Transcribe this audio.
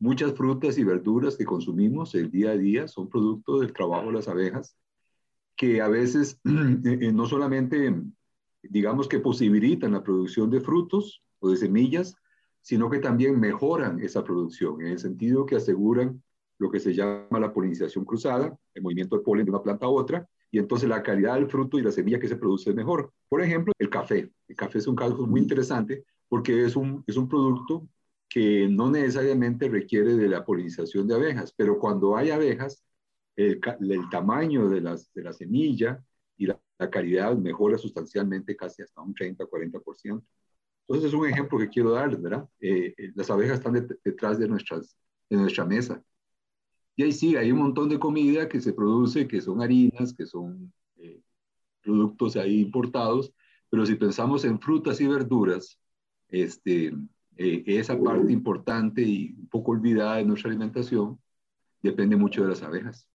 Muchas frutas y verduras que consumimos el día a día son producto del trabajo de las abejas, que a veces no solamente, digamos que posibilitan la producción de frutos o de semillas, sino que también mejoran esa producción, en el sentido que aseguran lo que se llama la polinización cruzada, el movimiento de polen de una planta a otra, y entonces la calidad del fruto y la semilla que se produce es mejor. Por ejemplo, el café. El café es un caso muy interesante porque es un producto que no necesariamente requiere de la polinización de abejas, pero cuando hay abejas, el tamaño de la semilla y la calidad mejora sustancialmente, casi hasta un 30-40%. Entonces es un ejemplo que quiero darles, ¿verdad? Las abejas están detrás de nuestra mesa. Y ahí sí, hay un montón de comida que se produce, que son harinas, que son productos ahí importados, pero si pensamos en frutas y verduras, este, esa parte importante y un poco olvidada de nuestra alimentación depende mucho de las abejas.